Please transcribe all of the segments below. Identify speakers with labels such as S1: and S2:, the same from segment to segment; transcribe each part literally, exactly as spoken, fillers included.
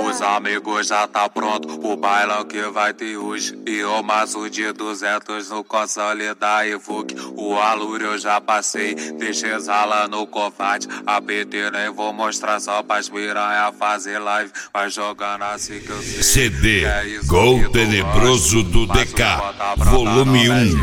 S1: Os amigos já tá pronto, o bailão que vai ter hoje. E o maço de duzentos no console da Evoque. O aluro eu já passei, deixei exala no covarde. A P T nem vou mostrar só pras piranha fazer live. Vai jogando assim que eu sei.
S2: C D é Gol Tenebroso do D K, volume um.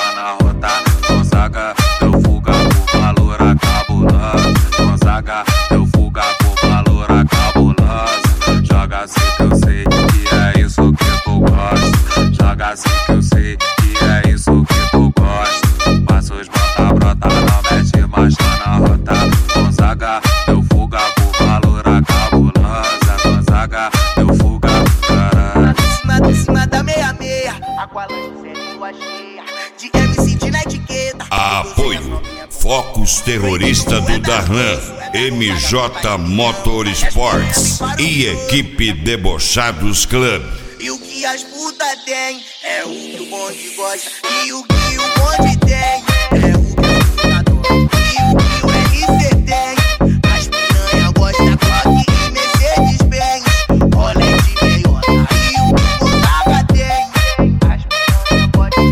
S1: Gonzaga, eu fuga por valor a cabulosa. Gonzaga, eu fuga por valor a cabulosa. Joga assim que eu sei que é isso que tu gosta. Joga assim que eu sei que é isso que tu gosta. Passa os bota, brota, não mete marcha na rota. Gonzaga, eu fuga por valor a cabulosa. Gonzaga, eu fuga, caralho.
S3: Em cima, em cima da meia-meia, Aqualante sendo lua cheia. De M C de na etiqueta.
S2: Apoio Focus Terrorista do Darlan, M J Motorsports e Equipe Debochados Club.
S3: E o que as puta tem é o que o bonde gosta. E o que o bonde tem é o que o puta adora. E o que o R C tem, as piranha gosta Glock e Mercedes Benz. Rolê de meiota. E o que o Gonzaga tem, as piranha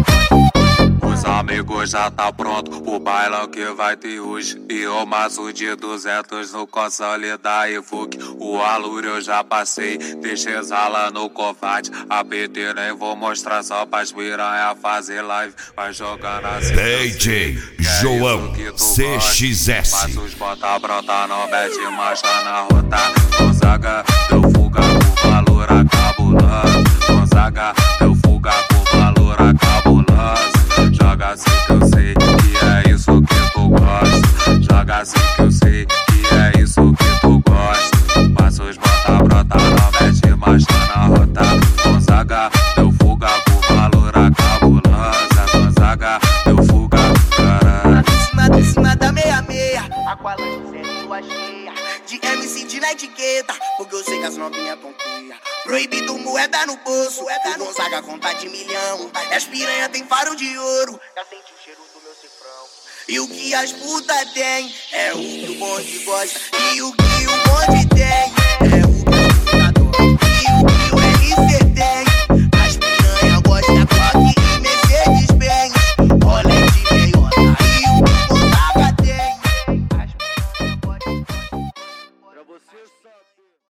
S3: gosta.
S1: Os amigos já tá pronto, o bailão que vai ter hoje. E o maço de duzentos no console da Evoque. O aluro eu já passei, deixei exala no covarde. A P T nem vou mostrar só pras piranha fazer live. Vai jogando assim.
S2: D J João C X S.
S1: Passa os bota, brota, não mete marcha na rota. Gonzaga, eu fuga por valor a cabulosa. Gonzaga, eu fuga por valor a cabulosa. Joga assim que eu sei que é isso que tu gosta. Joga assim que eu sei que é isso que tu gosta. Passa os bota, brota, não mete marcha na rota. Gonzaga, eu fuga por valor a cabulosa. Gonzaga, eu fuga, caralho.
S3: Em cima, em cima da meia-meia, Aqualante sendo lua cheia. De M C de na etiqueta, porque eu sei que as novinha confia. Proibido moeda no bolso, o Gonzaga conta de milhão. E as piranha tem faro de ouro, já senti o cheiro do meu cifrão. E o que as puta tem é o que o bonde gosta. E o que o bonde tem é o que o puta adora. E o que o R C tem,